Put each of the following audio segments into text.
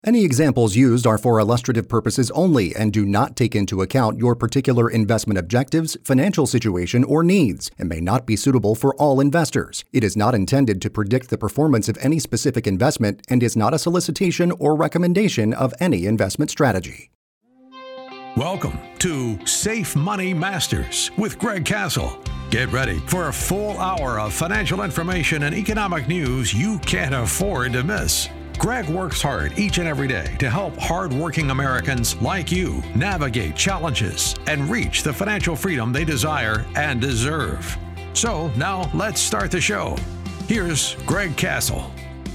Any examples used are for illustrative purposes only and do not take into account your particular investment objectives, financial situation, or needs, and may not be suitable for all investors. It is not intended to predict the performance of any specific investment and is not a solicitation or recommendation of any investment strategy. Welcome to Safe Money Masters with Greg Castle. Get ready for a full hour of financial information and economic news you can't afford to miss. Greg works hard each and every day to help hardworking Americans like you navigate challenges and reach the financial freedom they desire and deserve. So now let's start the show. Here's Greg Castle.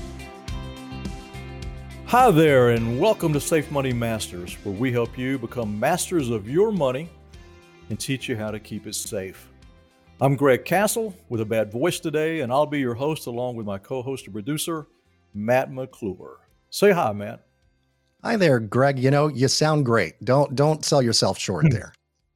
Hi there, and welcome to Safe Money Masters, where we help you become masters of your money and teach you how to keep it safe. I'm Greg Castle with a bad voice today, and I'll be your host along with my co-host and producer, Matt McClure. Say hi, Matt. Hi there, Greg. You know, you sound great. Don't sell yourself short there.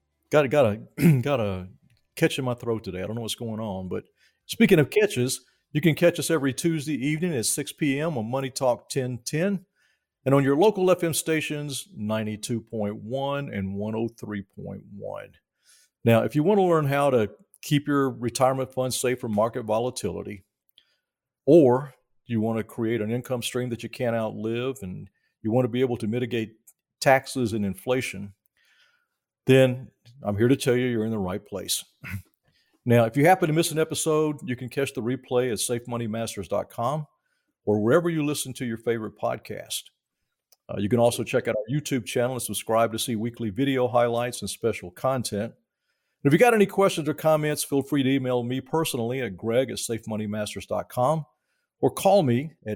Gotta catch in my throat today. I don't know what's going on, but speaking of catches, you can catch us every Tuesday evening at 6 p.m. on Money Talk 1010 and on your local FM stations 92.1 and 103.1. Now, if you want to learn how to keep your retirement funds safe from market volatility, or you want to create an income stream that you can't outlive, and you want to be able to mitigate taxes and inflation, then I'm here to tell you you're in the right place. Now, if you happen to miss an episode, you can catch the replay at safemoneymasters.com or wherever you listen to your favorite podcast. You can also check out our YouTube channel and subscribe to see weekly video highlights and special content. And if you got any questions or comments, feel free to email me personally at greg@safemoneymasters.com or call me at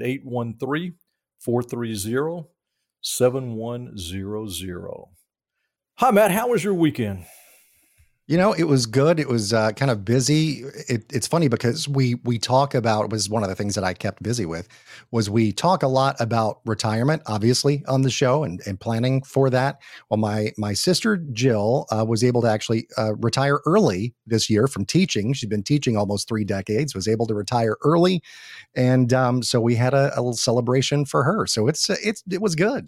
813-430-7100. Hi, Matt. How was your weekend? You know, it was good. It was kind of busy. It's funny because we talk about, was one of the things that I kept busy with, was we talk a lot about retirement, obviously, on the show and planning for that. Well, my sister, Jill, was able to actually retire early this year from teaching. She'd been teaching almost 3 decades, was able to retire early. And so we had a little celebration for her. So it was good.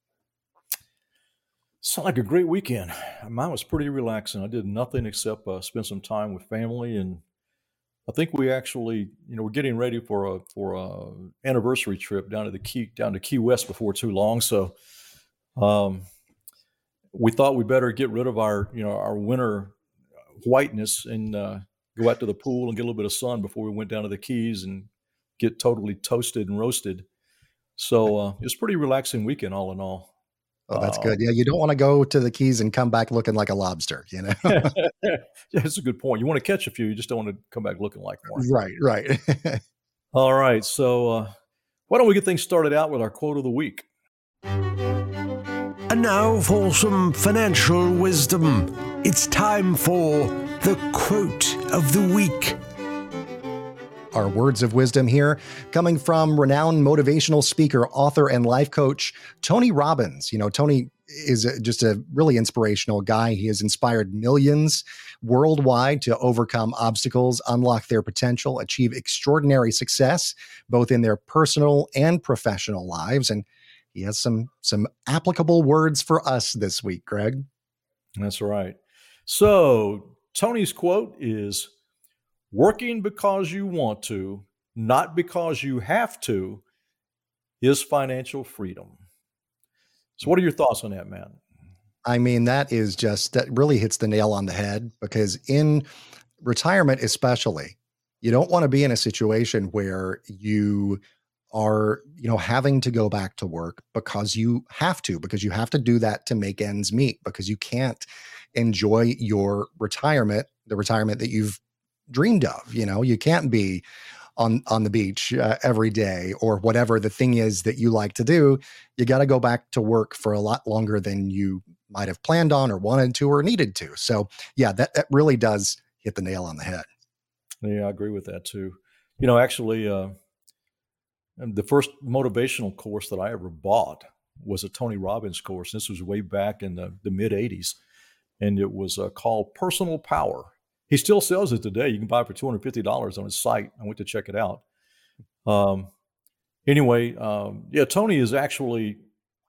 Sounds like a great weekend. Mine was pretty relaxing. I did nothing except spend some time with family, and I think we actually, we're getting ready for a anniversary trip down to Key West before too long. So, we thought we better get rid of our winter whiteness and go out to the pool and get a little bit of sun before we went down to the Keys and get totally toasted and roasted. So it was a pretty relaxing weekend, all in all. Oh, that's good. Yeah, you don't want to go to the Keys and come back looking like a lobster, Yeah, that's a good point. You want to catch a few, you just don't want to come back looking like one. Right. All right, so why don't we get things started out with our quote of the week? And now for some financial wisdom. It's time for the quote of the week. Our words of wisdom here coming from renowned motivational speaker, author, and life coach, Tony Robbins. Tony is just a really inspirational guy. He has inspired millions worldwide to overcome obstacles, unlock their potential, achieve extraordinary success, both in their personal and professional lives. And he has some applicable words for us this week, Greg. That's right. So Tony's quote is, "Working because you want to, not because you have to, is financial freedom." So what are your thoughts on that, Matt? I mean, that really hits the nail on the head, because in retirement especially, you don't want to be in a situation where you are, having to go back to work because you have to do that to make ends meet, because you can't enjoy your retirement, the retirement that you've dreamed of. You can't be on the beach every day or whatever the thing is that you like to do. You got to go back to work for a lot longer than you might have planned on or wanted to or needed to. So yeah, that really does hit the nail on the head. Yeah, I agree with that too. Actually, the first motivational course that I ever bought was a Tony Robbins course. This was way back in the mid 80s. And it was called Personal Power. He still sells it today. You can buy it for $250 on his site. I went to check it out. Tony is actually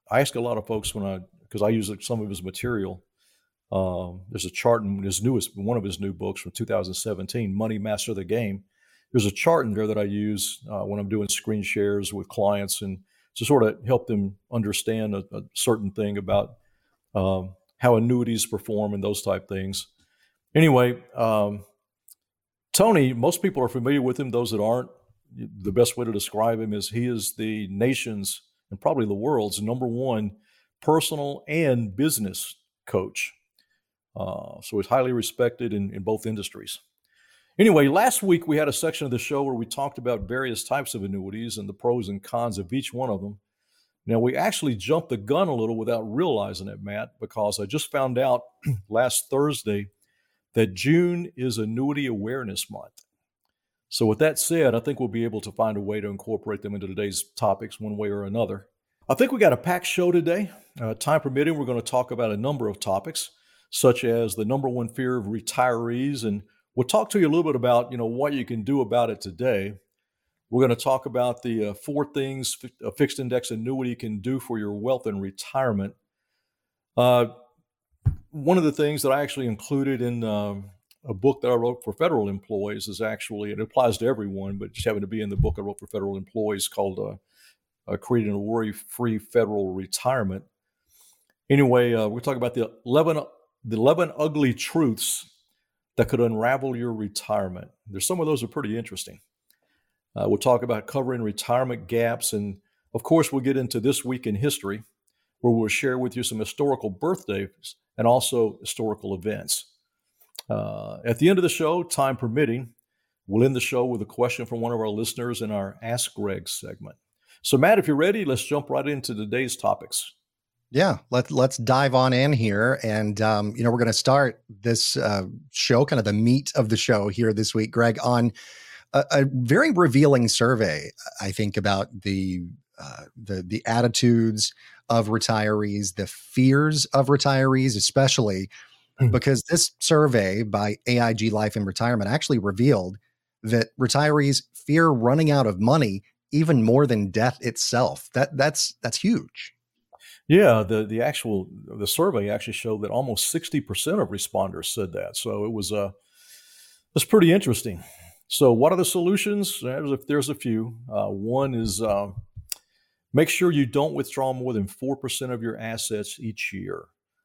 I ask a lot of folks because I use some of his material. There's a chart in one of his new books from 2017, Money Master the Game. There's a chart in there that I use when I'm doing screen shares with clients and to sort of help them understand a certain thing about how annuities perform and those type things. Anyway, Tony, most people are familiar with him. Those that aren't, the best way to describe him is he is the nation's and probably the world's number one personal and business coach. So he's highly respected in both industries. Anyway, last week we had a section of the show where we talked about various types of annuities and the pros and cons of each one of them. Now, we actually jumped the gun a little without realizing it, Matt, because I just found out last Thursday that June is Annuity Awareness Month. So with that said, I think we'll be able to find a way to incorporate them into today's topics one way or another. I think we got a packed show today. Time permitting, we're going to talk about a number of topics, such as the number one fear of retirees, and we'll talk to you a little bit about, what you can do about it today. We're going to talk about the 4 things a fixed index annuity can do for your wealth and retirement. One of the things that I actually included in a book that I wrote for federal employees is actually, it applies to everyone, but just happened to be in the book I wrote for federal employees called Creating a Worry-Free Federal Retirement. Anyway, we're talking about the 11 ugly truths that could unravel your retirement. There's some of those are pretty interesting. We'll talk about covering retirement gaps. And of course, we'll get into This Week in History, where we'll share with you some historical birthdays and also historical events. At the end of the show, time permitting, we'll end the show with a question from one of our listeners in our Ask Greg segment. So Matt, if you're ready, let's jump right into today's topics. Yeah, let's dive on in here. And, we're going to start this show, kind of the meat of the show here this week, Greg, on a very revealing survey, I think, about the attitudes of retirees, the fears of retirees, especially because this survey by AIG Life and Retirement actually revealed that retirees fear running out of money even more than death itself. That's huge. Yeah, the survey actually showed that almost 60% of responders said that. So it was pretty interesting. So what are the solutions? There's a few. One is make sure you don't withdraw more than 4% of your assets each year.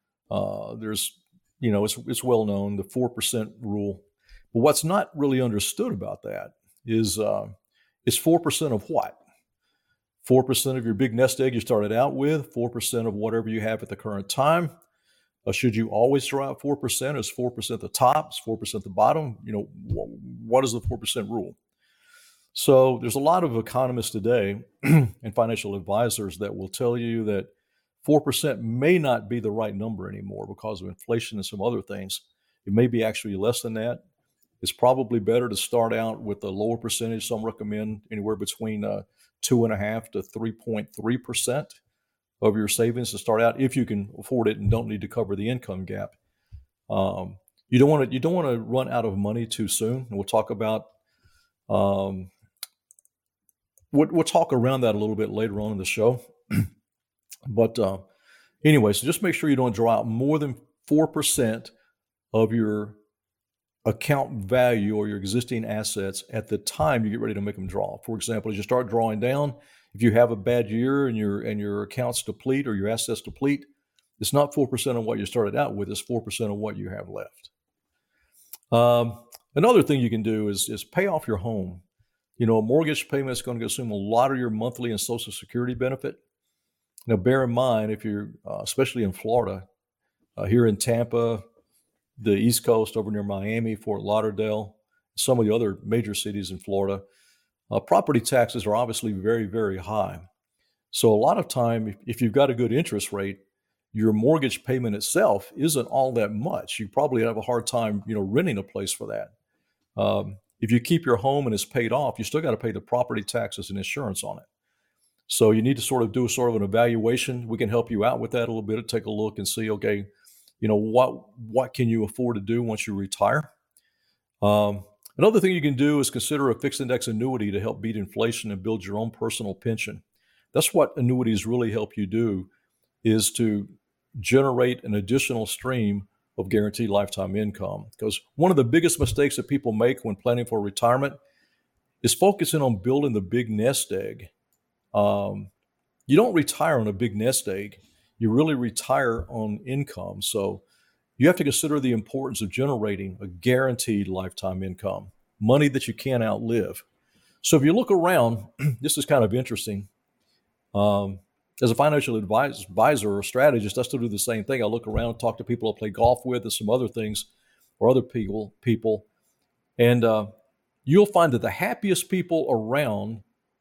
It's well known, the 4% rule. But what's not really understood about that is 4% of what? 4% of your big nest egg you started out with, 4% of whatever you have at the current time. Should you always throw out 4%? Is 4% the top? Is 4% the bottom? What is the 4% rule? So there's a lot of economists today and financial advisors that will tell you that 4% may not be the right number anymore because of inflation and some other things. It may be actually less than that. It's probably better to start out with a lower percentage. Some recommend anywhere between 2.5% to 3.3% of your savings to start out, if you can afford it and don't need to cover the income gap. You don't want to run out of money too soon. And we'll talk about we'll talk around that a little bit later on in the show. But anyway, so just make sure you don't draw out more than 4% of your account value or your existing assets at the time you get ready to make them draw. For example, as you start drawing down, if you have a bad year and your accounts deplete or your assets deplete, it's not 4% of what you started out with, it's 4% of what you have left. Another thing you can do is pay off your home. A mortgage payment is going to consume a lot of your monthly and Social Security benefit. Now, bear in mind, if you're, especially in Florida, here in Tampa, the East Coast, over near Miami, Fort Lauderdale, some of the other major cities in Florida, property taxes are obviously very, very high. So a lot of time, if you've got a good interest rate, your mortgage payment itself isn't all that much. You probably have a hard time, renting a place for that. If you keep your home and it's paid off, you still got to pay the property taxes and insurance on it. So you need to sort of do an evaluation. We can help you out with that a little bit, take a look and see, okay, what can you afford to do once you retire? Another thing you can do is consider a fixed index annuity to help beat inflation and build your own personal pension. That's what annuities really help you do. is to generate an additional stream of guaranteed lifetime income. Because one of the biggest mistakes that people make when planning for retirement is focusing on building the big nest egg. You don't retire on a big nest egg. You really retire on income. So you have to consider the importance of generating a guaranteed lifetime income, money that you can't outlive. So if you look around, this is kind of interesting. As a financial advisor or strategist, I still do the same thing. I look around, talk to people I play golf with, and some other things, or other people, and you'll find that the happiest people around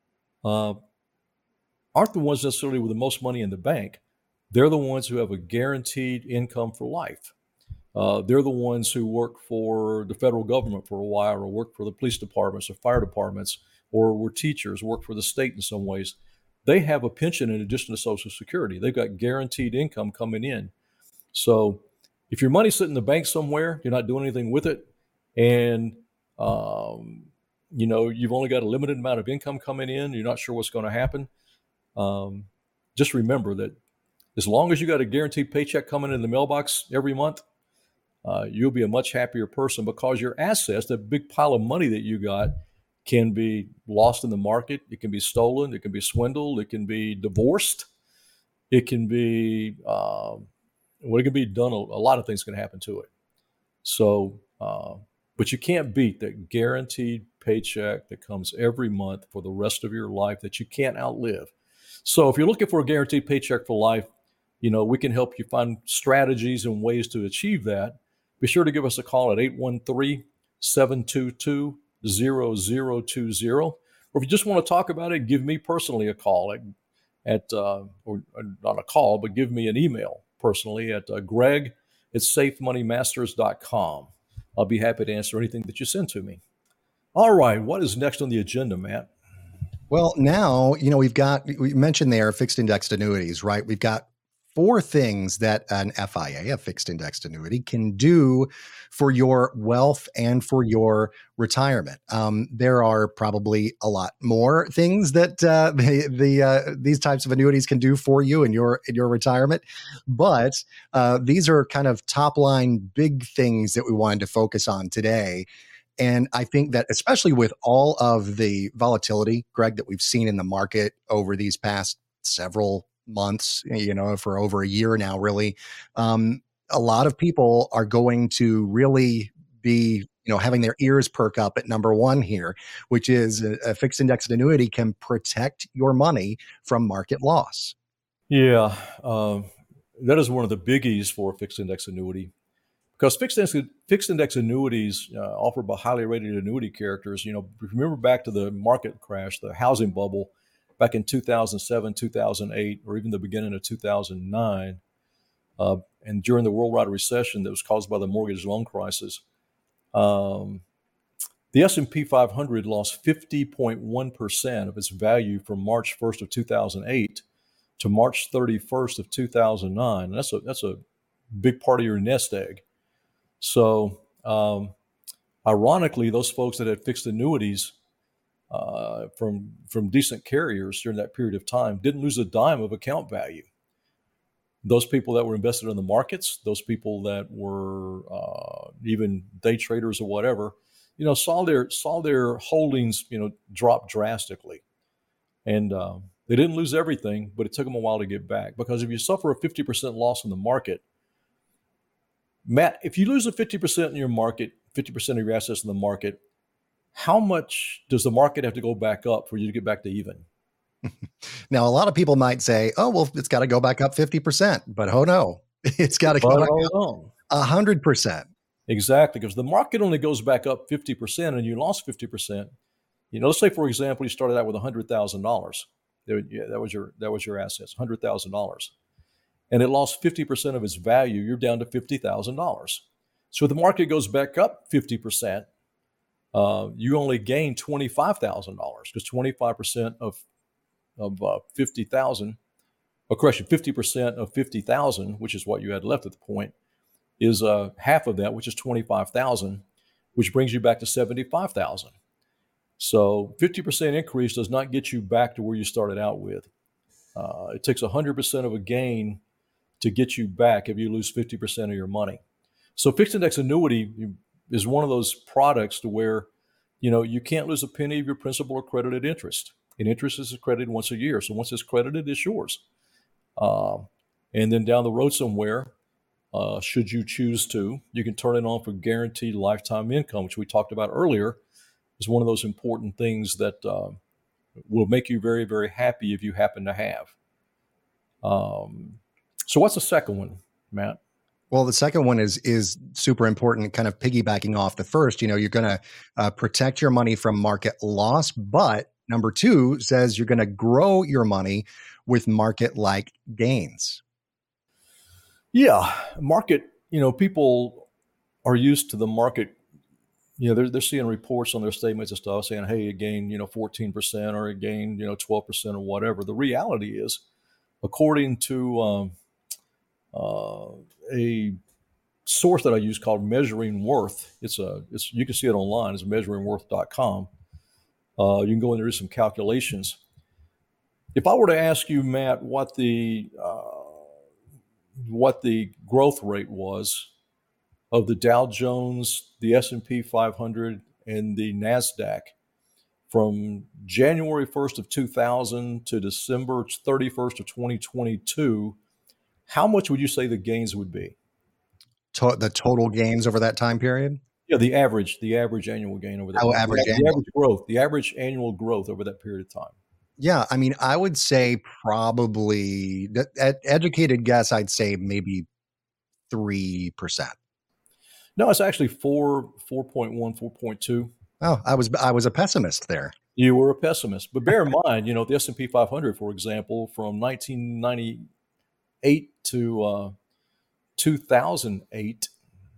aren't the ones necessarily with the most money in the bank. They're the ones who have a guaranteed income for life. They're the ones who work for the federal government for a while, or work for the police departments or fire departments, or were teachers, work for the state in some ways. They have a pension in addition to Social Security. They've got guaranteed income coming in. So if your money's sitting in the bank somewhere, you're not doing anything with it, and you've only got a limited amount of income coming in, you're not sure what's going to happen, just remember that as long as you got a guaranteed paycheck coming in the mailbox every month, you'll be a much happier person, because your assets, that big pile of money that you got, can be lost in the market. It can be stolen. It can be swindled. It can be divorced. It can be, it can be done. A lot of things can happen to it. So, but you can't beat that guaranteed paycheck that comes every month for the rest of your life that you can't outlive. So if you're looking for a guaranteed paycheck for life, we can help you find strategies and ways to achieve that. Be sure to give us a call at 813-722-0020. Or if you just want to talk about it, give me personally a call or not a call, but give me an email personally at greg@safemoneymasters.com. I'll be happy to answer anything that you send to me. All right. What is next on the agenda, Matt? Well, now, we mentioned there fixed indexed annuities, right? We've got 4 things that an FIA, a fixed indexed annuity, can do for your wealth and for your retirement. There are probably a lot more things that these types of annuities can do for you in your retirement, but these are kind of top line big things that we wanted to focus on today. And I think that especially with all of the volatility, Greg, that we've seen in the market over these past several months, for over a year now, really, a lot of people are going to really be, having their ears perk up at number one here, which is a fixed indexed annuity can protect your money from market loss. Yeah, that is one of the biggies for a fixed index annuity, because fixed index annuities offered by highly rated annuity characters. Remember back to the market crash, the housing bubble, back in 2007, 2008, or even the beginning of 2009, and during the worldwide recession that was caused by the mortgage loan crisis, the S&P 500 lost 50.1% of its value from March 1st of 2008 to March 31st of 2009. And that's a big part of your nest egg. So, ironically, those folks that had fixed annuities from decent carriers during that period of time didn't lose a dime of account value. Those people that were invested in the markets, those people that were even day traders or whatever, saw their holdings drop drastically, and they didn't lose everything, but it took them a while to get back. Because if you suffer a 50% loss in the market, Matt, if you lose a 50% in your market, 50% of your assets in the market, how much does the market have to go back up for you to get back to even? Now, a lot of people might say, oh, well, it's got to go back up 50%. But oh no, it's got to go back up 100%. Exactly, because the market only goes back up 50% and you lost 50%. Let's say, for example, you started out with $100,000. That was your assets, $100,000. And it lost 50% of its value. You're down to $50,000. So if the market goes back up 50%, you only gain $25,000, because 25% of 50,000, or correction, 50% of 50,000, which is what you had left at the point, is half of that, which is 25,000, which brings you back to 75,000. So 50% increase does not get you back to where you started out with. It takes 100% of a gain to get you back if you lose 50% of your money. So fixed index annuity is one of those products to where, you can't lose a penny of your principal or credited interest. And interest is credited once a year. So once it's credited, it's yours. And then down the road somewhere, should you choose to, you can turn it on for guaranteed lifetime income, which we talked about earlier, is one of those important things that will make you very, very happy if you happen to have. So what's the second one, Matt? Well, the second one is super important, kind of piggybacking off the first. You're going to protect your money from market loss, but number two says you're going to grow your money with market-like gains. Yeah, market, people are used to the market. They're seeing reports on their statements and stuff saying, hey, it gained, 14% or it gained, 12% or whatever. The reality is, according to a source that I use called Measuring Worth, you can see it online. It's measuringworth.com. You can go in there and do some calculations. If I were to ask you, Matt, what the growth rate was of the Dow Jones, the S&P 500, and the NASDAQ from January 1st of 2000 to December 31st of 2022, how much would you say the gains would be? The total gains over that time period? Yeah, the average annual gain over that. Oh, average the average annual growth over that period of time. Yeah, I mean, I would say probably, educated guess, I'd say maybe 3%. No, it's actually 4.1, 4.2. Oh, I was a pessimist there. You were a pessimist, but bear in mind, the S&P 500, for example, from 1998 to 2008,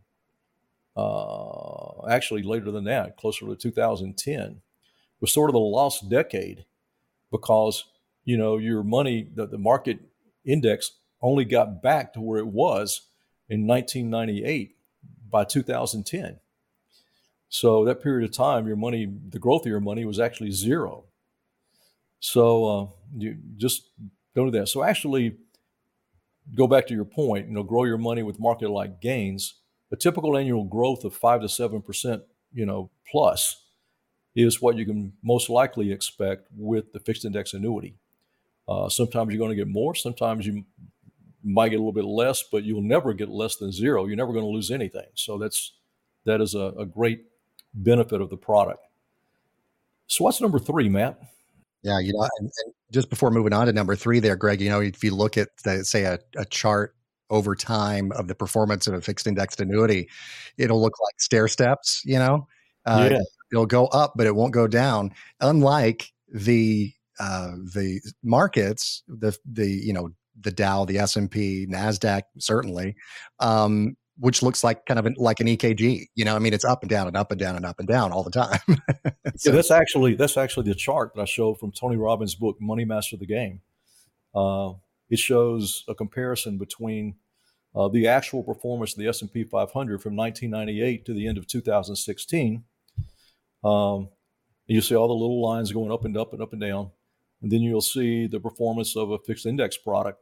actually later than that, closer to 2010, was sort of the lost decade because, your money, the market index only got back to where it was in 1998 by 2010. So that period of time, your money, the growth of your money was actually zero. So you just don't do that. So actually, go back to your point, grow your money with market-like gains. A typical annual growth of 5 to 7%, plus is what you can most likely expect with the fixed index annuity. Sometimes you're going to get more. Sometimes you might get a little bit less, but you'll never get less than zero. You're never going to lose anything. So that is a great benefit of the product. So what's number 3, Matt? Yeah, and just before moving on to number 3 there, Greg, if you look at, say, a chart over time of the performance of a fixed indexed annuity, it'll look like stair steps, It'll go up, but it won't go down. Unlike the markets, the Dow, the S&P, NASDAQ, certainly, which looks like kind of like an EKG. It's up and down and up and down and up and down all the time. So, yeah, that's actually the chart that I showed from Tony Robbins' book, Money Master the Game. It shows a comparison between the actual performance of the S&P 500 from 1998 to the end of 2016. You see all the little lines going up and up and up and down. And then you'll see the performance of a fixed index product.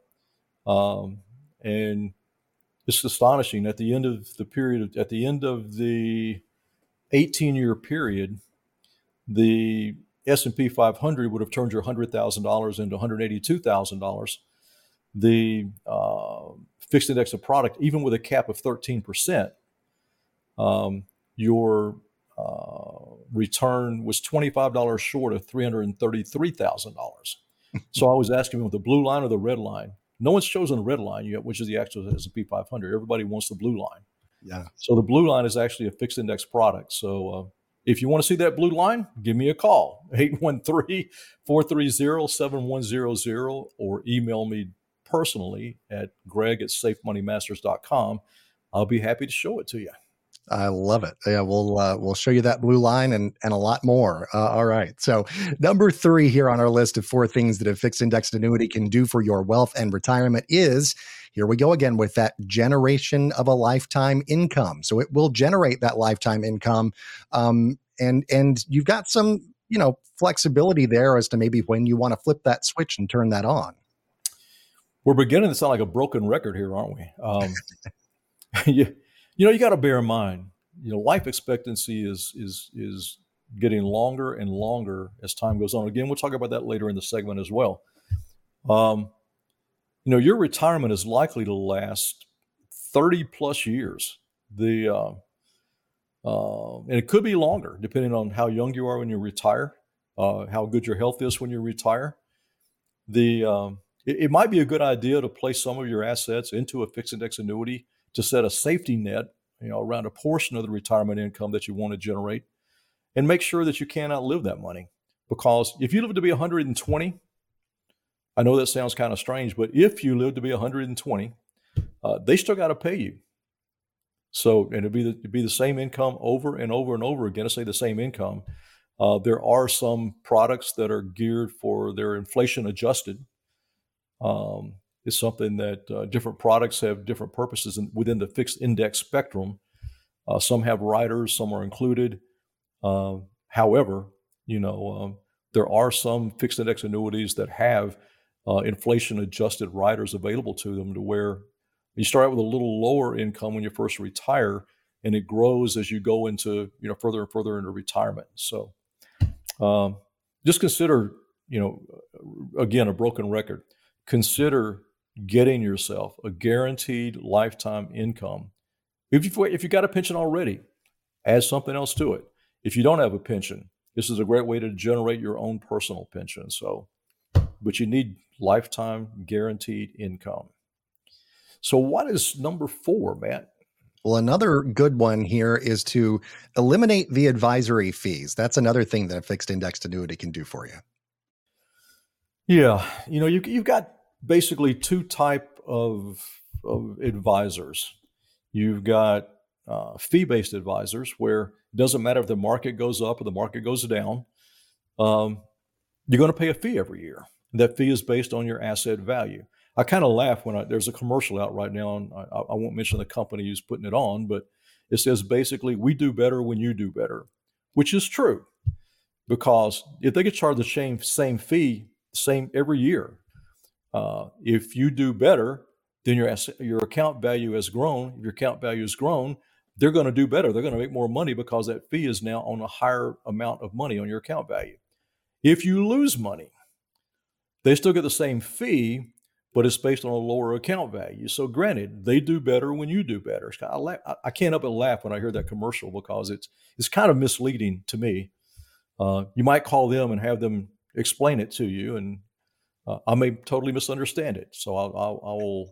And it's astonishing. At the end of the period, at the end of the 18-year period, the S&P 500 would have turned your $100,000 into $182,000. The fixed index of product, even with a cap of 13%, your return was $25 short of $333,000. So I was asking them, the blue line or the red line? No one's chosen the red line yet, which is the actual S&P 500. Everybody wants the blue line. Yeah. So the blue line is actually a fixed index product. So if you want to see that blue line, give me a call, 813-430-7100, or email me personally at greg@safemoneymasters.com. I'll be happy to show it to you. I love it. Yeah, we'll show you that blue line and a lot more. All right. So number 3 here on our list of 4 things that a fixed indexed annuity can do for your wealth and retirement is, here we go again with that generation of a lifetime income. So it will generate that lifetime income. And you've got some, flexibility there as to maybe when you want to flip that switch and turn that on. We're beginning to sound like a broken record here, aren't we? You got to bear in mind, life expectancy is getting longer and longer as time goes on. Again, we'll talk about that later in the segment as well. Your retirement is likely to last 30 plus years. And it could be longer depending on how young you are when you retire, how good your health is when you retire. It might be a good idea to place some of your assets into a fixed index annuity to set a safety net, around a portion of the retirement income that you want to generate, and make sure that you can't outlive that money. Because if you live to be 120, I know that sounds kind of strange, but if you live to be 120, they still got to pay you. So, and it'd be the same income over and over and over again. I say the same income. There are some products that are geared for their inflation adjusted. It's something that different products have different purposes within the fixed index spectrum. Some have riders, some are included. However, there are some fixed index annuities that have inflation adjusted riders available to them, to where you start out with a little lower income when you first retire, and it grows as you go into, further and further into retirement. So just consider, again, a broken record. Consider getting yourself a guaranteed lifetime income. If you got a pension already, add something else to it. If you don't have a pension, this is a great way to generate your own personal pension. So, but you need lifetime guaranteed income. So what is number 4, Matt? Well, another good one here is to eliminate the advisory fees. That's another thing that a fixed indexed annuity can do for you. Yeah. You've got basically 2 types of advisors. You've got fee-based advisors, where it doesn't matter if the market goes up or the market goes down. You're going to pay a fee every year. That fee is based on your asset value. I kind of laugh when there's a commercial out right now, and I won't mention the company who's putting it on, but it says basically, we do better when you do better, which is true. Because if they get charged the same fee, same every year, if you do better, then your account value has grown. If your account value has grown, they're going to do better. They're going to make more money because that fee is now on a higher amount of money on your account value. If you lose money, they still get the same fee, but it's based on a lower account value. So granted, they do better when you do better. I can't help but laugh when I hear that commercial, because it's kind of misleading to me. You might call them and have them explain it to you, and I may totally misunderstand it. So I will,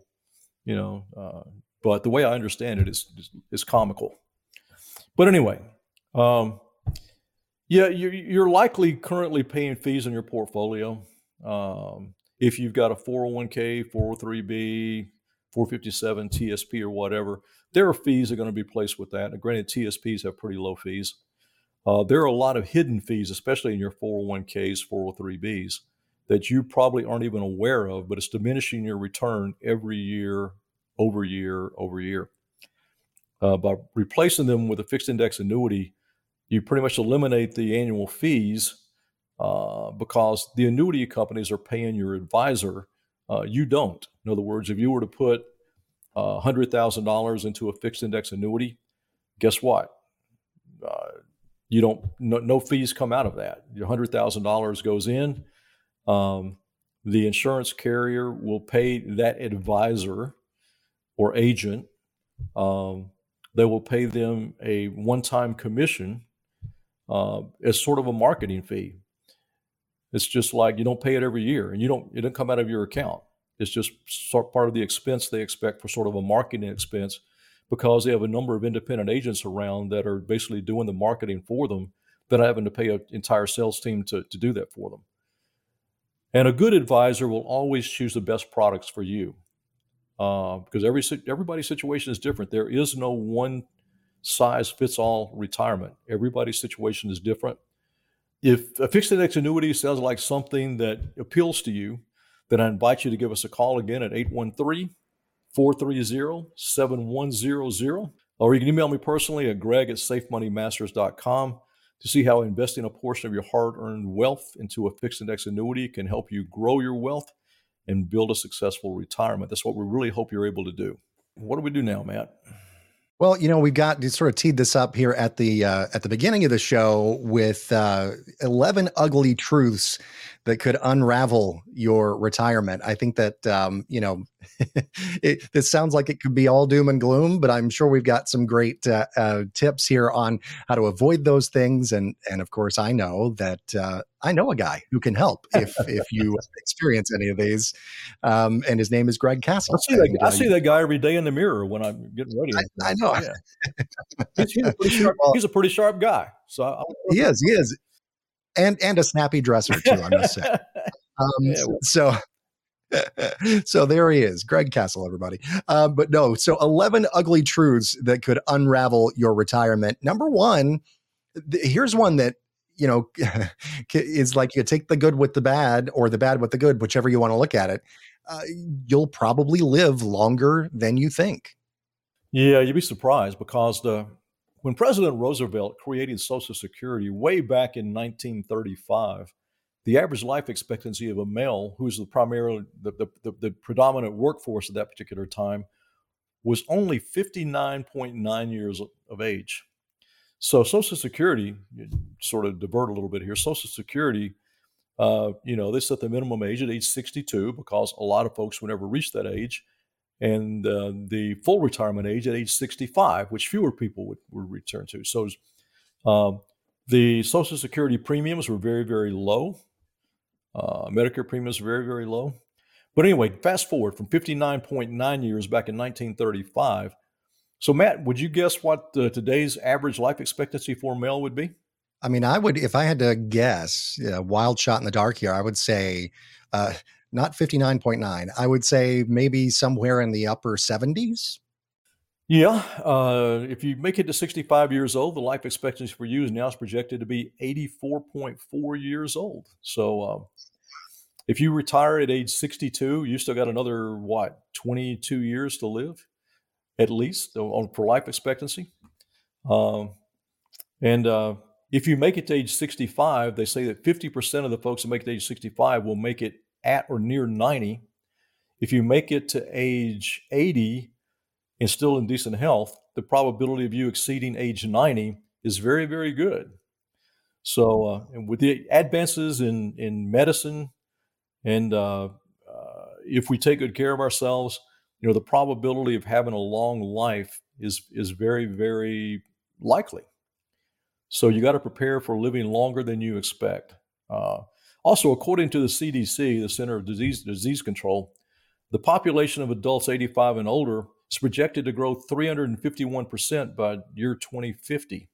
but the way I understand it is comical. But anyway, you're likely currently paying fees on your portfolio. If you've got a 401k, 403b, 457 TSP or whatever, there are fees that are going to be placed with that. And granted, TSPs have pretty low fees. There are a lot of hidden fees, especially in your 401ks, 403bs, that you probably aren't even aware of, but it's diminishing your return every year, over year, over year. By replacing them with a fixed index annuity, you pretty much eliminate the annual fees, because the annuity companies are paying your advisor. You don't. In other words, if you were to put $100,000 into a fixed index annuity, guess what? You don't. No fees come out of that. Your $100,000 goes in. The insurance carrier will pay that advisor or agent. They will pay them a one-time commission as sort of a marketing fee. It's just like you don't pay it every year, and it doesn't come out of your account. It's just part of the expense they expect for sort of a marketing expense, because they have a number of independent agents around that are basically doing the marketing for them, that are having to pay an entire sales team to do that for them. And a good advisor will always choose the best products for you, because everybody's situation is different. There is no one size fits all retirement. Everybody's situation is different. If a fixed index annuity sounds like something that appeals to you, then I invite you to give us a call again at 813-430-7100, or you can email me personally at greg@safemoneymasters.com to see how investing a portion of your hard-earned wealth into a fixed index annuity can help you grow your wealth and build a successful retirement. That's what we really hope you're able to do. What do we do now, Matt? Well, we've got to sort of teed this up here at the beginning of the show with 11 ugly truths that could unravel your retirement. I think that this sounds like it could be all doom and gloom, but I'm sure we've got some great tips here on how to avoid those things. And of course, I know that I know a guy who can help if you experience any of these. And his name is Greg Castle. I see that guy every day in the mirror when I'm getting ready. I know. Yeah. He's a pretty sharp guy. So he is. And a snappy dresser too, I must say. So there he is, Greg Castle, everybody. But no, so 11 ugly truths that could unravel your retirement. Number one, here's one that, is like you take the good with the bad or the bad with the good, whichever you want to look at it. You'll probably live longer than you think. Yeah, you'd be surprised because when President Roosevelt created Social Security way back in 1935, the average life expectancy of a male who's the predominant workforce at that particular time was only 59.9 years of age. So Social Security, sort of divert a little bit here, Social Security, they set the minimum age at age 62 because a lot of folks would never reach that age, and the full retirement age at age 65, which fewer people would return to. So the Social Security premiums were very, very low. Medicare premiums were very, very low. But anyway, fast forward from 59.9 years back in 1935. So Matt, would you guess what today's average life expectancy for a male would be? I mean, I would, if I had to guess, wild shot in the dark here, I would say not 59.9. I would say maybe somewhere in the upper 70s. Yeah. If you make it to 65 years old, the life expectancy for you is now projected to be 84.4 years old. So if you retire at age 62, you still got another, 22 years to live, at least, for life expectancy. If you make it to age 65, they say that 50% of the folks that make it to age 65 will make it at or near 90. If you make it to age 80 and still in decent health, the probability of you exceeding age 90 is very, very good. So and with the advances in medicine, and if we take good care of ourselves, the probability of having a long life is very, very likely. So you got to prepare for living longer than you expect. Also, according to the CDC, the Center of Disease Control, the population of adults 85 and older is projected to grow 351% by year 2050.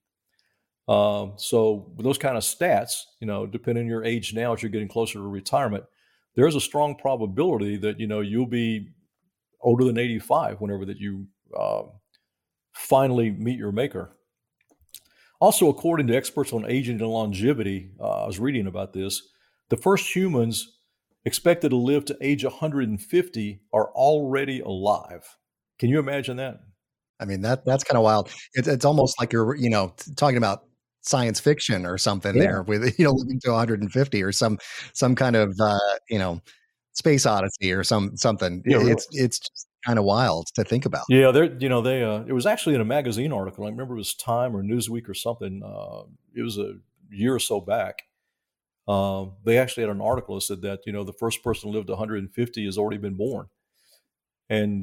So with those kind of stats, depending on your age now, as you're getting closer to retirement, there's a strong probability that, you'll be older than 85 whenever that you finally meet your maker. Also, according to experts on aging and longevity, I was reading about this, the first humans expected to live to age 150 are already alive. Can you imagine that? I mean, that's kind of wild. It's almost like you're, talking about science fiction or something there with, living to 150 or some kind of, space odyssey or something. Yeah, really. It's just kind of wild to think about. Yeah, it was actually in a magazine article. I remember it was Time or Newsweek or something. It was a year or so back. They actually had an article that said that, the first person who lived to 150 has already been born. And,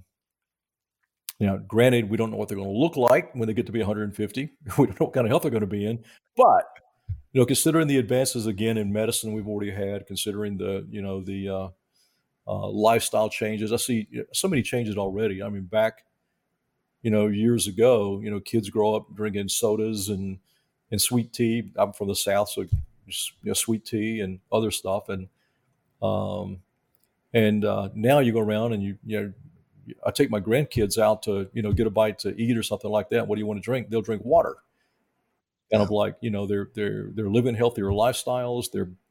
granted, we don't know what they're going to look like when they get to be 150. We don't know what kind of health they're going to be in. But, considering the advances, again, in medicine we've already had, considering the lifestyle changes, I see so many changes already. I mean, back, years ago, kids grow up drinking sodas and sweet tea. I'm from the South, so sweet tea and other stuff. And now you go around and I take my grandkids out to, get a bite to eat or something like that. What do you want to drink? They'll drink water. Kind of like, they're living healthier lifestyles.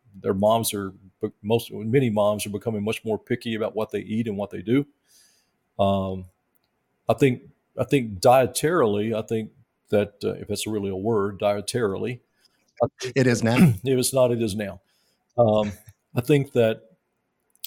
Many moms are becoming much more picky about what they eat and what they do. I think dietarily, that if that's really a word, dietarily, it is now. If it's not, it is now. I think that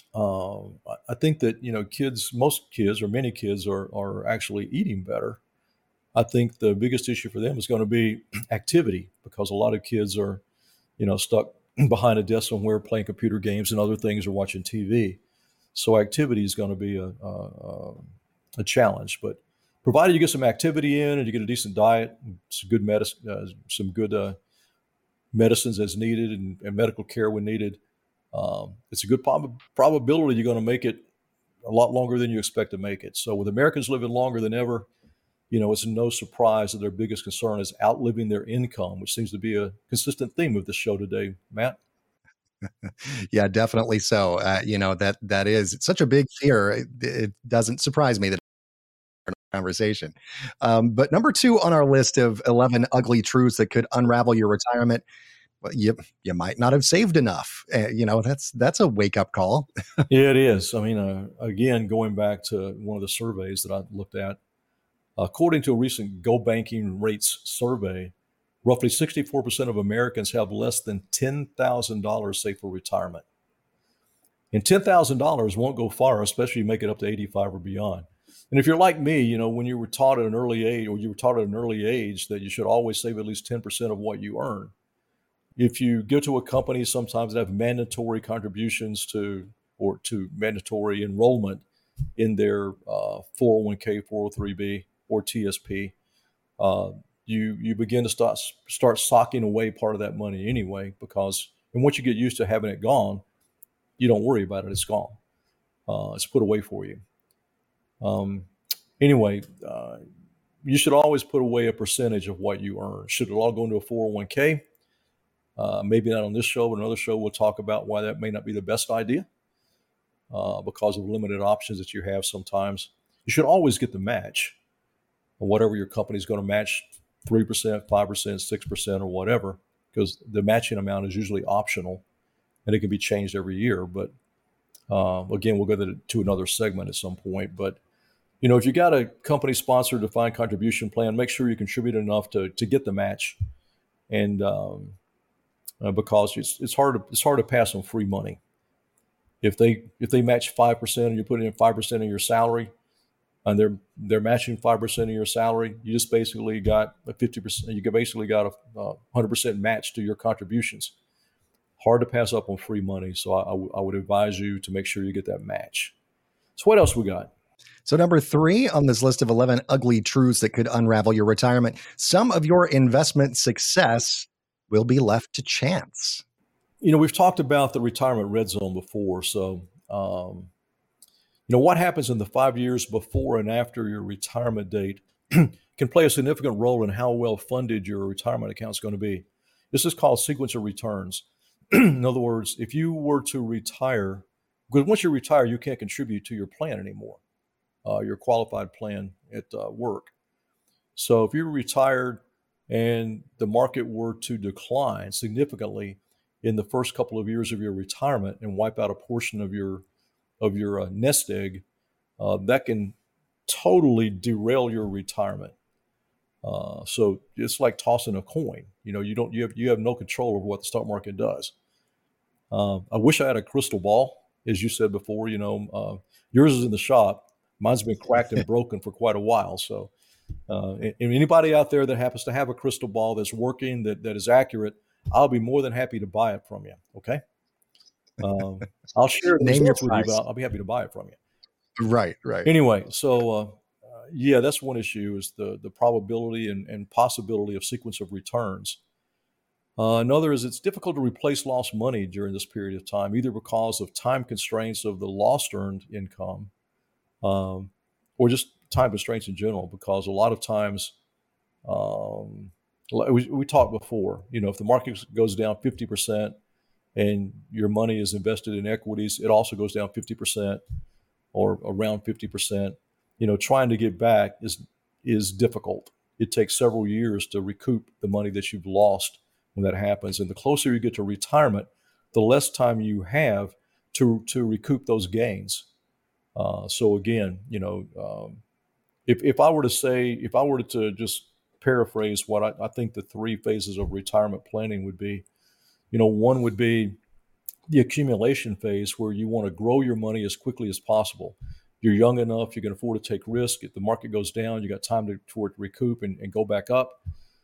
I think that, most kids or many kids are actually eating better. I think the biggest issue for them is going to be activity, because a lot of kids are, stuck behind a desk somewhere playing computer games and other things, or watching TV. So activity is going to be a challenge. But provided you get some activity in and you get a decent diet, some good medicine, medicines as needed, and medical care when needed, it's a good probability you're going to make it a lot longer than you expect to make it. So with Americans living longer than ever, it's no surprise that their biggest concern is outliving their income, which seems to be a consistent theme of the show today, Matt. Yeah, definitely so. That is, it's such a big fear. It doesn't surprise me that conversation. But number 2 on our list of 11 ugly truths that could unravel your retirement. Well, you might not have saved enough. That's a wake up call. Yeah, it is. I mean, again, going back to one of the surveys that I looked at, according to a recent Go Banking Rates survey, roughly 64% of Americans have less than $10,000 saved for retirement. And $10,000 won't go far, especially if you make it up to 85 or beyond. And if you're like me, when you were taught at an early age, that you should always save at least 10% of what you earn. If you go to a company, sometimes they have mandatory contributions to mandatory enrollment in their 401k, 403b, or TSP. You begin to start socking away part of that money anyway, because and once you get used to having it gone, you don't worry about it. It's gone. It's put away for you. Anyway, you should always put away a percentage of what you earn. Should it all go into a 401k? Maybe not on this show, but another show we'll talk about why that may not be the best idea, because of limited options that you have sometimes. You should always get the match, or whatever your company is going to match, 3%, 5%, 6%, or whatever, because the matching amount is usually optional and it can be changed every year. But again, we'll go to another segment at some point. But if you got a company sponsored defined contribution plan, make sure you contribute enough to get the match, and because it's hard to pass on free money. If they match 5% and you put in 5% of your salary, and they're matching 5% of your salary, you just basically got a 50%. You basically got a 100% match to your contributions. Hard to pass up on free money, so I would advise you to make sure you get that match. So what else we got? So number 3 on this list of 11 ugly truths that could unravel your retirement: some of your investment success will be left to chance. We've talked about the retirement red zone before. So, what happens in the 5 years before and after your retirement date can play a significant role in how well funded your retirement account is going to be. This is called sequence of returns. In other words, if you were to retire, because once you retire, you can't contribute to your plan anymore, your qualified plan at work. So if you're retired and the market were to decline significantly in the first couple of years of your retirement and wipe out a portion of your nest egg, that can totally derail your retirement. So it's like tossing a coin. You have no control over what the stock market does. I wish I had a crystal ball, as you said before. Yours is in the shop. Mine's been cracked and broken for quite a while. So, and anybody out there that happens to have a crystal ball that's working, that is accurate, I'll be more than happy to buy it from you. Okay. I'll share the results with you, but I'll be happy to buy it from you. Right. Anyway, so yeah, that's one issue, is the probability and possibility of sequence of returns. Another is it's difficult to replace lost money during this period of time, either because of time constraints of the lost earned income, or just time constraints in general, because a lot of times, we talked before, if the market goes down 50% and your money is invested in equities, it also goes down 50% or around 50%. Trying to get back is difficult. It takes several years to recoup the money that you've lost when that happens. And the closer you get to retirement, the less time you have to recoup those gains. So again, if I were to just paraphrase what I think the 3 phases of retirement planning would be, one would be the accumulation phase where you want to grow your money as quickly as possible. You're young enough, you can afford to take risk. If the market goes down, you got time for it to recoup and go back up.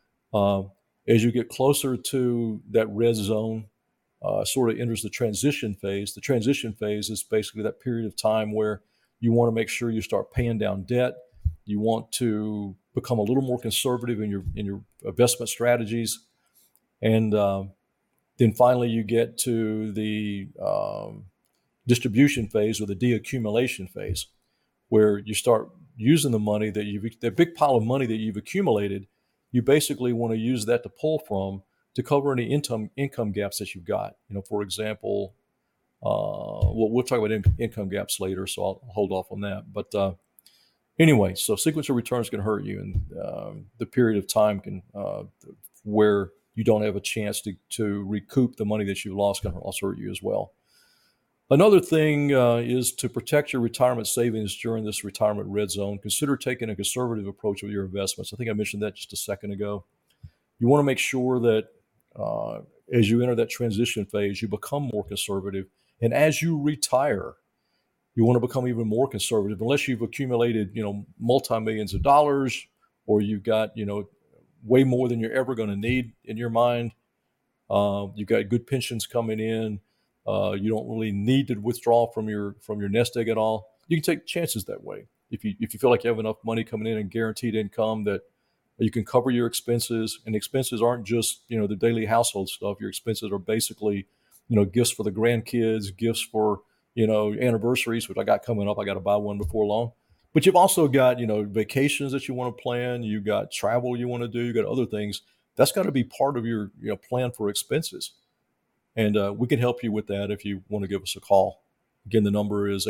As you get closer to that red zone, sort of enters the transition phase. The transition phase is basically that period of time where you want to make sure you start paying down debt. You want to become a little more conservative in your investment strategies. And then finally you get to the distribution phase or the deaccumulation phase, where you start using the money that big pile of money that you've accumulated. You basically want to use that to pull from to cover any income gaps that you've got. For example, we'll talk about income gaps later, so I'll hold off on that. But anyway, so sequence of returns can hurt you, and the period of time can where you don't have a chance to recoup the money that you lost can also hurt you as well. Another thing is to protect your retirement savings during this retirement red zone. Consider taking a conservative approach with your investments. I think I mentioned that just a second ago. You want to make sure that as you enter that transition phase, you become more conservative. And as you retire, you want to become even more conservative. Unless you've accumulated, multi-millions of dollars, or you've got, way more than you're ever going to need in your mind. You've got good pensions coming in. You don't really need to withdraw from your nest egg at all. You can take chances that way. If you feel like you have enough money coming in and guaranteed income that you can cover your expenses, and expenses aren't just, the daily household stuff. Your expenses are basically, gifts for the grandkids, gifts for, anniversaries, which I got coming up. I got to buy one before long. But you've also got, vacations that you want to plan. You've got travel you want to do. You've got other things. That's got to be part of your plan for expenses. And we can help you with that if you want to give us a call. Again, the number is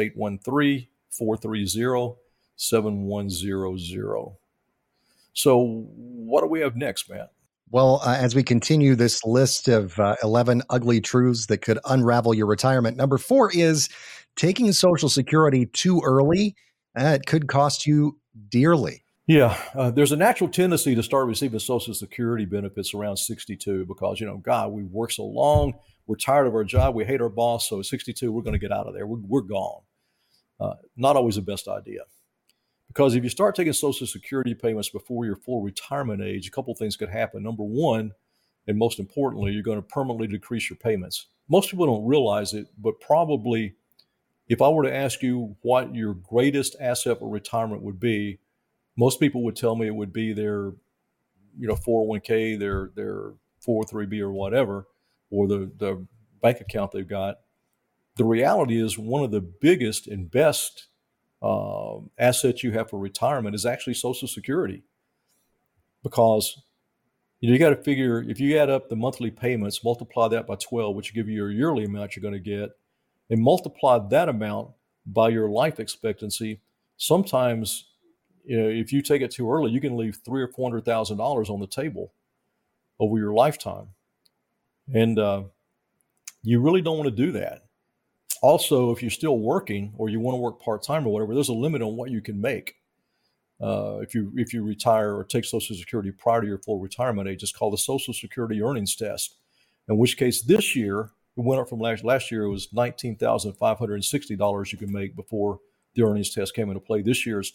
813-430-7100. So what do we have next, Matt? Well, as we continue this list of 11 ugly truths that could unravel your retirement, number 4 is taking Social Security too early. It could cost you dearly. Yeah, there's a natural tendency to start receiving Social Security benefits around 62 because, God, we work so long. We're tired of our job. We hate our boss. So at 62, we're going to get out of there. We're gone. Not always the best idea. Because if you start taking Social Security payments before your full retirement age, a couple of things could happen. Number one, and most importantly, you're going to permanently decrease your payments. Most people don't realize it, but probably if I were to ask you what your greatest asset for retirement would be, most people would tell me it would be their, 401k, their 403b or whatever, or the bank account they've got. The reality is one of the biggest and best assets you have for retirement is actually Social Security, because you got to figure if you add up the monthly payments, multiply that by 12, which will give you your yearly amount you're going to get, and multiply that amount by your life expectancy. Sometimes, if you take it too early, you can leave $300,000 or $400,000 on the table over your lifetime, and you really don't want to do that. Also, if you're still working or you want to work part-time or whatever, there's a limit on what you can make. If you retire or take Social Security prior to your full retirement age, it's called the Social Security Earnings Test. In which case, this year it went up from last year. It was $19,560 you could make before the earnings test came into play. This year it's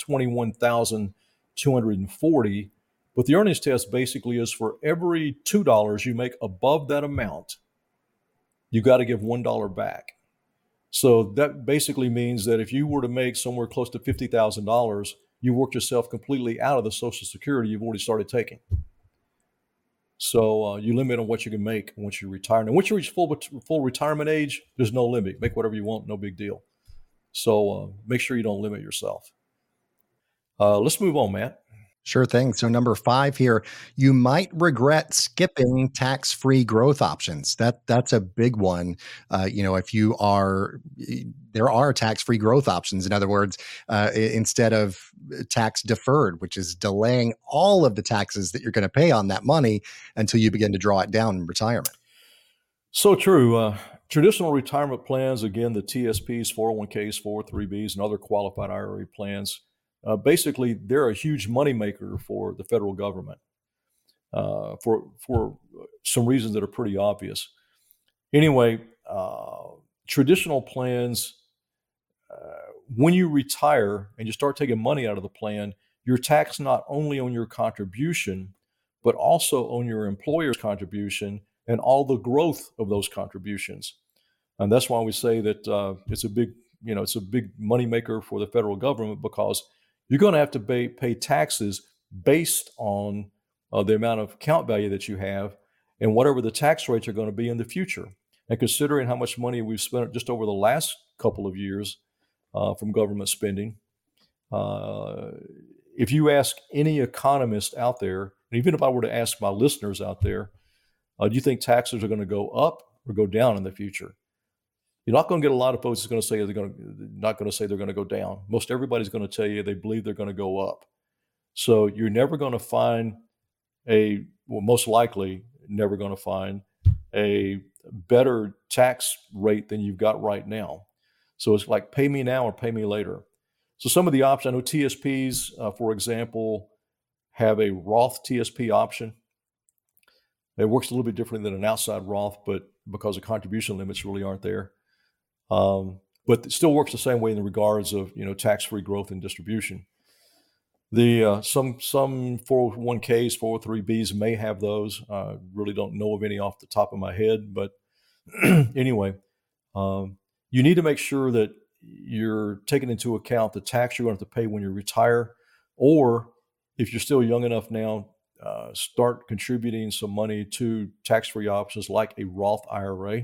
$21,240. But the earnings test basically is for every $2 you make above that amount, you got to give $1 back. So that basically means that if you were to make somewhere close to $50,000, you worked yourself completely out of the Social Security you've already started taking. So you limit on what you can make once you retire. And once you reach full retirement age, there's no limit. Make whatever you want, no big deal. So make sure you don't limit yourself. Let's move on, Matt. Sure thing. So number 5 here, you might regret skipping tax-free growth options. That's a big one. If you there are tax-free growth options. In other words, instead of tax deferred, which is delaying all of the taxes that you're going to pay on that money until you begin to draw it down in retirement. So true. Traditional retirement plans, again, the TSPs, 401ks, 403bs, and other qualified IRA plans, basically, they're a huge moneymaker for the federal government for some reasons that are pretty obvious. Anyway, traditional plans, when you retire and you start taking money out of the plan, you're taxed not only on your contribution, but also on your employer's contribution and all the growth of those contributions. And that's why we say that it's a big moneymaker for the federal government, because you're going to have to pay taxes based on the amount of account value that you have and whatever the tax rates are going to be in the future. And considering how much money we've spent just over the last couple of years from government spending, if you ask any economist out there, and even if I were to ask my listeners out there, do you think taxes are going to go up or go down in the future? You're not going to get a lot of folks that's going to say they're going to go down. Most everybody's going to tell you they believe they're going to go up. So you're never going to find most likely never going to find a better tax rate than you've got right now. So it's like pay me now or pay me later. So some of the options, I know TSPs, for example, have a Roth TSP option. It works a little bit differently than an outside Roth, but because the contribution limits really aren't there. But it still works the same way in the regards of, tax-free growth and distribution. Some 401ks, 403bs may have those. Really don't know of any off the top of my head, but anyway, you need to make sure that you're taking into account the tax you're going to have to pay when you retire, or if you're still young enough now, start contributing some money to tax-free options like a Roth IRA.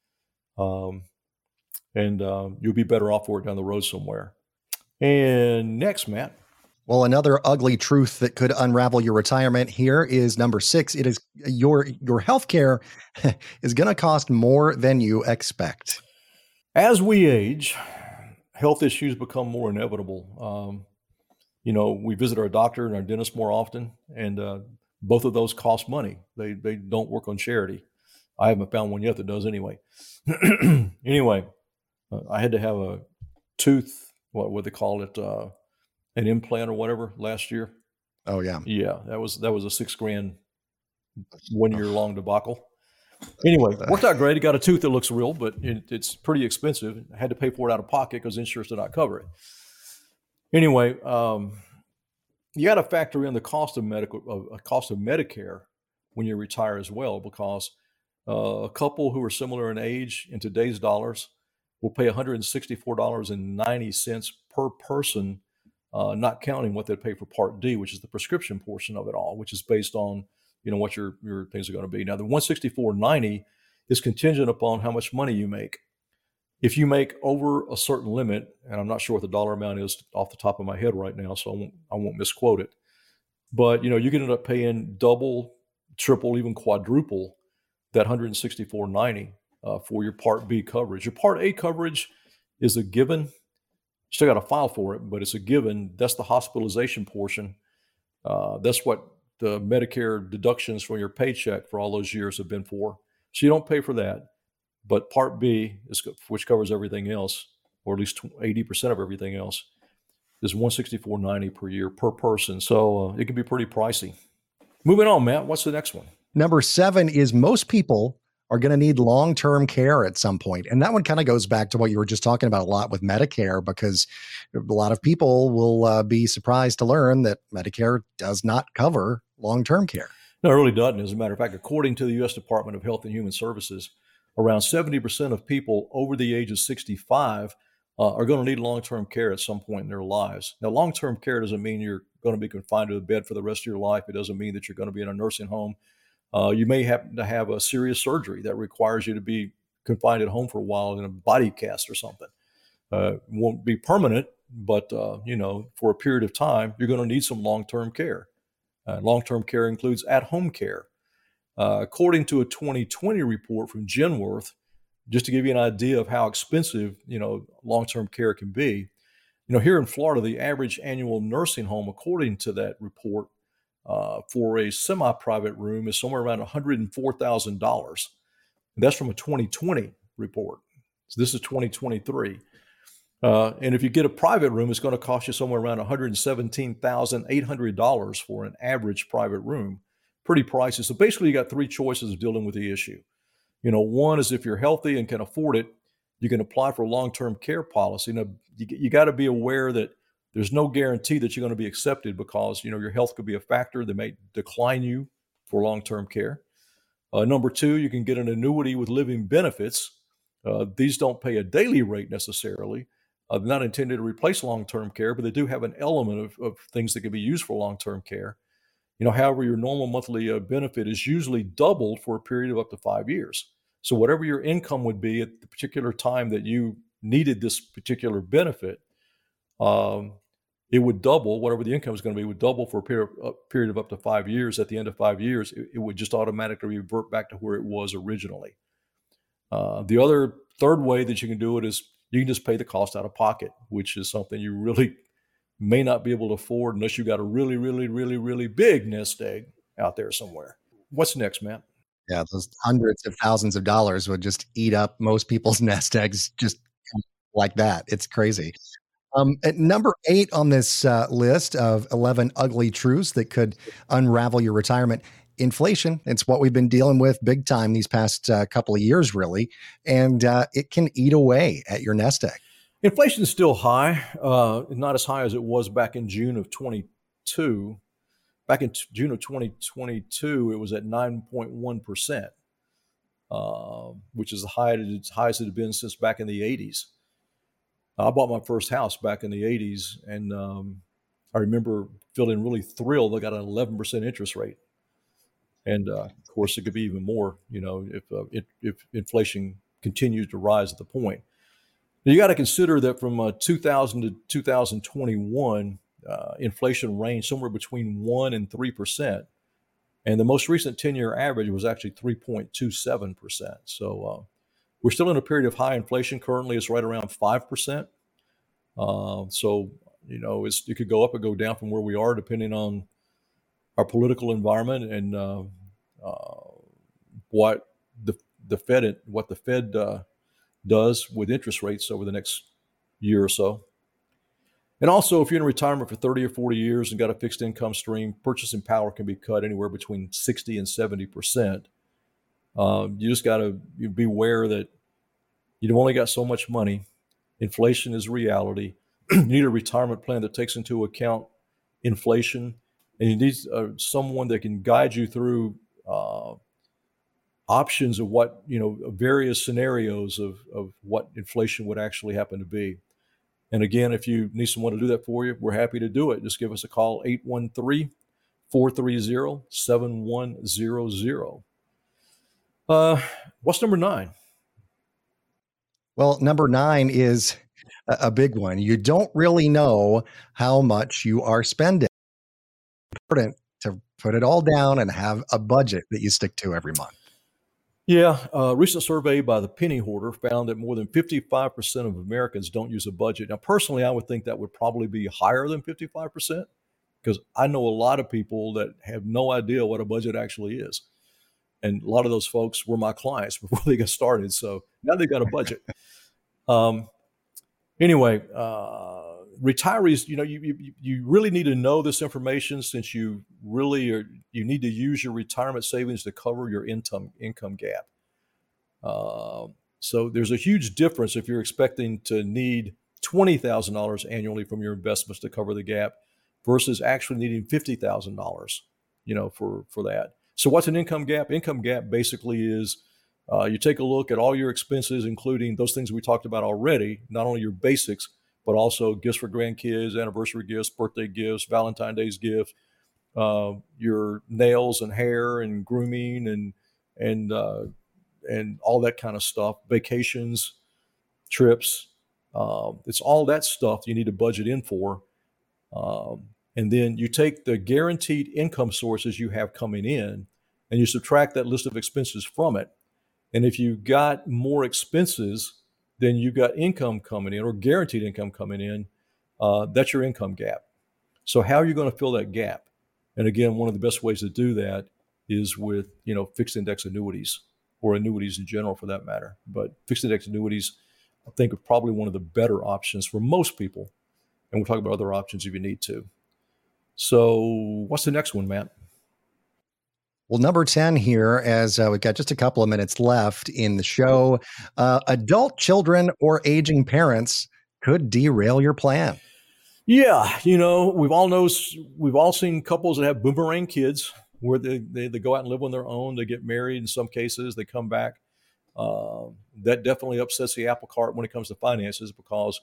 And you'll be better off for it down the road somewhere. And next, Matt. Well, another ugly truth that could unravel your retirement here is number 6. It is your healthcare is going to cost more than you expect. As we age, health issues become more inevitable. We visit our doctor and our dentist more often, and both of those cost money. They don't work on charity. I haven't found one yet that does anyway. Anyway, I had to have a tooth, what they call it, an implant or whatever last year. Oh yeah. Yeah. That was a $6,000 1 year long debacle. Anyway, worked out great. I got a tooth that looks real, but it's pretty expensive. I had to pay for it out of pocket because insurance did not cover it. Anyway, you got to factor in the cost of Medicare when you retire as well, because a couple who are similar in age in today's dollars will pay $164.90 per person, not counting what they pay for Part D, which is the prescription portion of it all, which is based on what your things are going to be. Now, the $164.90 is contingent upon how much money you make. If you make over a certain limit, and I'm not sure what the dollar amount is off the top of my head right now, so I won't misquote it, but you can end up paying double, triple, even quadruple that $164.90 for your Part B coverage. Your Part A coverage is a given. You still got to file for it, but it's a given. That's the hospitalization portion. That's what the Medicare deductions from your paycheck for all those years have been for. So you don't pay for that. But Part B, which covers everything else, or at least 80% of everything else, is $164.90 per year per person. So it can be pretty pricey. Moving on, Matt, what's the next one? Number 7 is most people are going to need long-term care at some point. And that one kind of goes back to what you were just talking about a lot with Medicare, because a lot of people will be surprised to learn that Medicare does not cover long-term care. No, it really doesn't. As a matter of fact, according to the U.S. Department of Health and Human Services, around 70% of people over the age of 65 are going to need long-term care at some point in their lives. Now, long-term care doesn't mean you're going to be confined to a bed for the rest of your life. It doesn't mean that you're going to be in a nursing home. You may happen to have a serious surgery that requires you to be confined at home for a while in a body cast or something. It won't be permanent, but for a period of time, you're going to need some long-term care. Long-term care includes at-home care. According to a 2020 report from Genworth, just to give you an idea of how expensive, long-term care can be, here in Florida, the average annual nursing home, according to that report, for a semi-private room is somewhere around $104,000. That's from a 2020 report. So this is 2023. And if you get a private room, it's going to cost you somewhere around $117,800 for an average private room. Pretty pricey. So basically, you got 3 choices of dealing with the issue. One is if you're healthy and can afford it, you can apply for a long-term care policy. You got to be aware that there's no guarantee that you're going to be accepted because, your health could be a factor that may decline you for long-term care. Number two, you can get an annuity with living benefits. These don't pay a daily rate necessarily. They're not intended to replace long-term care, but they do have an element of things that can be used for long-term care. However, your normal monthly benefit is usually doubled for a period of up to 5 years. So whatever your income would be at the particular time that you needed this particular benefit, it would double. Whatever the income is going to be would double for a period of up to 5 years. At the end of 5 years, it would just automatically revert back to where it was originally. The other third way that you can do it is you can just pay the cost out of pocket, which is something you really may not be able to afford unless you got a really, really, really, really big nest egg out there somewhere. What's next, Matt? Yeah, those hundreds of thousands of dollars would just eat up most people's nest eggs just like that. It's crazy. At number 8 on this list of 11 ugly truths that could unravel your retirement, inflation. It's what we've been dealing with big time these past couple of years, really, and it can eat away at your nest egg. Inflation is still high, not as high as it was back in June of 22. Back in June of 2022, it was at 9.1%, which is the highest it had been since back in the 80s. I bought my first house back in the 80s, and I remember feeling really thrilled. I got an 11% interest rate. And of course, it could be even more, if inflation continues to rise at the point. Now, you got to consider that from 2000 to 2021, inflation ranged somewhere between 1% and 3%. And the most recent 10-year average was actually 3.27%. So we're still in a period of high inflation. Currently, it's right around 5%. So, it could go up or go down from where we are, depending on our political environment and what the Fed does with interest rates over the next year or so. And also, if you're in retirement for 30 or 40 years and got a fixed income stream, purchasing power can be cut anywhere between 60 and 70%. You just got to be aware that you've only got so much money. Inflation is reality. You need a retirement plan that takes into account inflation, and you need someone that can guide you through options of what, various scenarios of what inflation would actually happen to be. And again, if you need someone to do that for you, we're happy to do it. Just give us a call, 813-430-7100. What's number 9? Well, number 9 is a big one. You don't really know how much you are spending. It's important to put it all down and have a budget that you stick to every month. Yeah, a recent survey by the Penny Hoarder found that more than 55% of Americans don't use a budget. Now, personally, I would think that would probably be higher than 55% because I know a lot of people that have no idea what a budget actually is. And a lot of those folks were my clients before they got started. So now they've got a budget. Anyway, retirees, you really need to know this information since you need to use your retirement savings to cover your income gap. So there's a huge difference if you're expecting to need $20,000 annually from your investments to cover the gap versus actually needing $50,000, for that. So what's an income gap? Income gap basically is you take a look at all your expenses, including those things we talked about already, not only your basics, but also gifts for grandkids, anniversary gifts, birthday gifts, Valentine's Day gifts, your nails and hair and grooming and all that kind of stuff, vacations, trips. It's all that stuff you need to budget in for. And then you take the guaranteed income sources you have coming in and you subtract that list of expenses from it. And if you got more expenses than you got income coming in or guaranteed income coming in, that's your income gap. So how are you going to fill that gap? And again, one of the best ways to do that is with, fixed index annuities or annuities in general for that matter. But fixed index annuities, I think, are probably one of the better options for most people. And we'll talk about other options if you need to. So what's the next one, Matt? Well, number 10 here, as we've got just a couple of minutes left in the show, adult children or aging parents could derail your plan. Yeah, we've all seen couples that have boomerang kids where they go out and live on their own. They get married. In some cases, they come back. That definitely upsets the apple cart when it comes to finances because,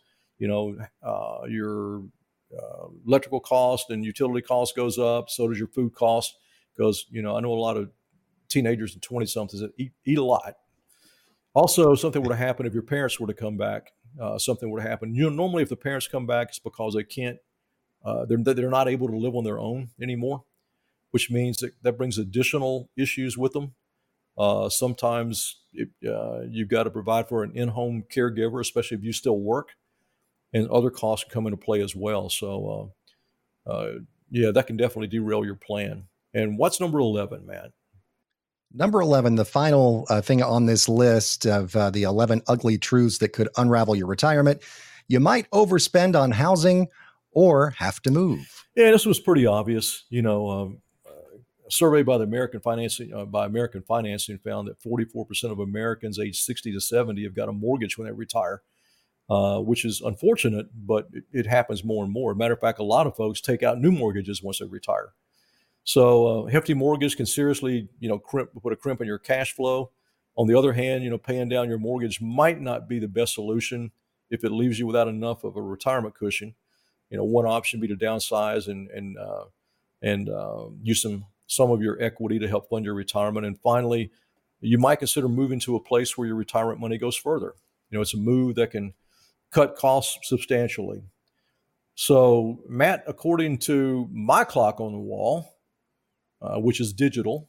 your electrical cost and utility cost goes up. So does your food cost because, I know a lot of teenagers and 20-somethings that eat a lot. Also, something would have happened if your parents were to come back. Something would happen. Normally if the parents come back, it's because they can't, they're not able to live on their own anymore, which means that brings additional issues with them. Sometimes you've got to provide for an in-home caregiver, especially if you still work, and other costs come into play as well. So, that can definitely derail your plan. And what's number 11, Matt? Number 11, the final thing on this list of the 11 ugly truths that could unravel your retirement. You might overspend on housing or have to move. Yeah, this was pretty obvious. A survey by the American Financing found that 44% of Americans aged 60 to 70 have got a mortgage when they retire, which is unfortunate, but it happens more and more. Matter of fact, a lot of folks take out new mortgages once they retire. So hefty mortgage can seriously, put a crimp in your cash flow. On the other hand, paying down your mortgage might not be the best solution if it leaves you without enough of a retirement cushion. One option would be to downsize and use some of your equity to help fund your retirement. And finally, you might consider moving to a place where your retirement money goes further. It's a move that can cut costs substantially. So, Matt, according to my clock on the wall, which is digital,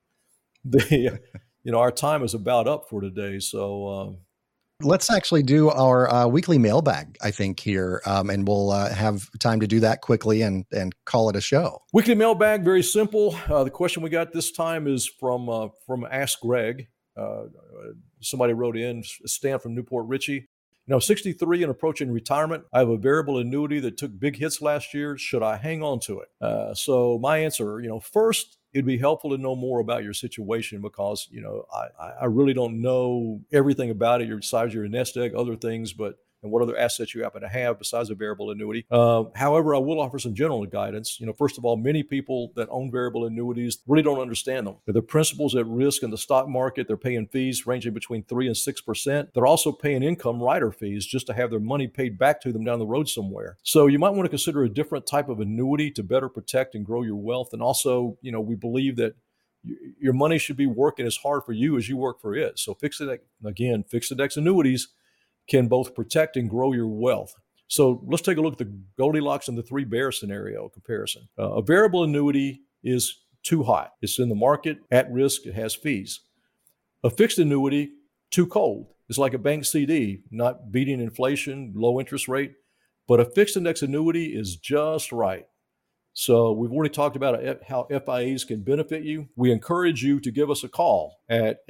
our time is about up for today. So let's actually do our weekly mailbag, I think, here, and we'll have time to do that quickly and call it a show. Weekly mailbag, very simple. The question we got this time is from Ask Greg. Somebody wrote in, Stan from Newport Richie. 63 and approaching retirement. I have a variable annuity that took big hits last year. Should I hang on to it? So my answer, first, it'd be helpful to know more about your situation because, I really don't know everything about it, your size, your nest egg, other things, and what other assets you happen to have besides a variable annuity. However, I will offer some general guidance. First of all, many people that own variable annuities really don't understand them. The principal's at risk in the stock market. They're paying fees ranging between 3% and 6%. They're also paying income rider fees just to have their money paid back to them down the road somewhere. So you might want to consider a different type of annuity to better protect and grow your wealth. And also, we believe that your money should be working as hard for you as you work for it. So fixed index annuities can both protect and grow your wealth. So let's take a look at the Goldilocks and the Three Bears scenario comparison. A variable annuity is too hot. It's in the market, at risk, it has fees. A fixed annuity, too cold. It's like a bank CD, not beating inflation, low interest rate, but a fixed index annuity is just right. So we've already talked about how FIAs can benefit you. We encourage you to give us a call at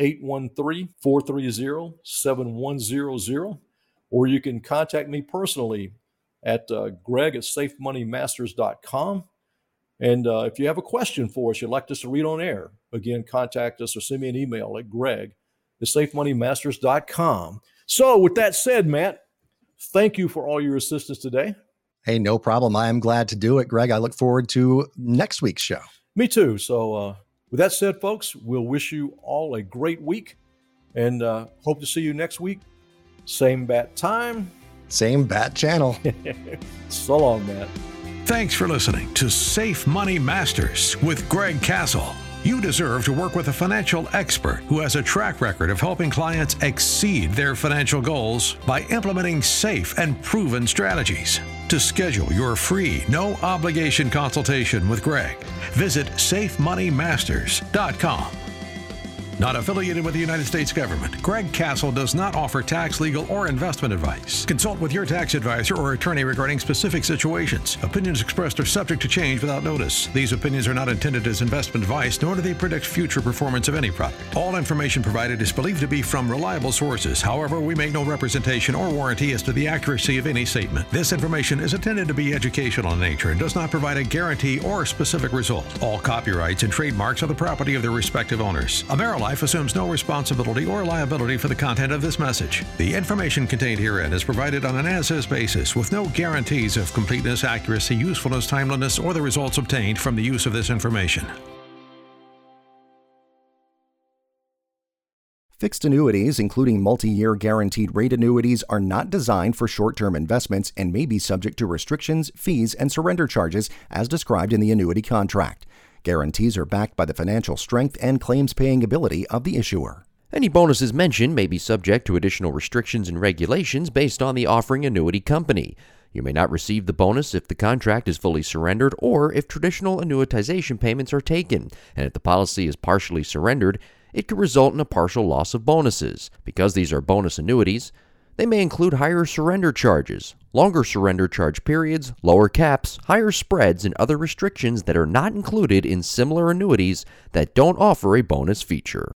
813-430-7100, or you can contact me personally at greg@safemoneymasters.com. And if you have a question for us you'd like us to read on air, again, contact us or send me an email at greg@safemoneymasters.com. So with that said, Matt, thank you for all your assistance today. Hey, no problem. I am glad to do it, Greg. I look forward to next week's show. Me too. So with that said, folks, we'll wish you all a great week and hope to see you next week. Same bat time. Same bat channel. So long, Matt. Thanks for listening to Safe Money Masters with Greg Castle. You deserve to work with a financial expert who has a track record of helping clients exceed their financial goals by implementing safe and proven strategies. To schedule your free, no-obligation consultation with Greg, visit safemoneymasters.com. Not affiliated with the United States government, Greg Castle does not offer tax, legal, or investment advice. Consult with your tax advisor or attorney regarding specific situations. Opinions expressed are subject to change without notice. These opinions are not intended as investment advice, nor do they predict future performance of any product. All information provided is believed to be from reliable sources. However, we make no representation or warranty as to the accuracy of any statement. This information is intended to be educational in nature and does not provide a guarantee or specific result. All copyrights and trademarks are the property of their respective owners. AmeriLife assumes no responsibility or liability for the content of this message. The information contained herein is provided on an as-is basis with no guarantees of completeness, accuracy, usefulness, timeliness, or the results obtained from the use of this information. Fixed annuities, including multi-year guaranteed rate annuities, are not designed for short-term investments and may be subject to restrictions, fees, and surrender charges as described in the annuity contract. Guarantees are backed by the financial strength and claims-paying ability of the issuer. Any bonuses mentioned may be subject to additional restrictions and regulations based on the offering annuity company. You may not receive the bonus if the contract is fully surrendered or if traditional annuitization payments are taken, and if the policy is partially surrendered, it could result in a partial loss of bonuses. Because these are bonus annuities, they may include higher surrender charges, longer surrender charge periods, lower caps, higher spreads, and other restrictions that are not included in similar annuities that don't offer a bonus feature.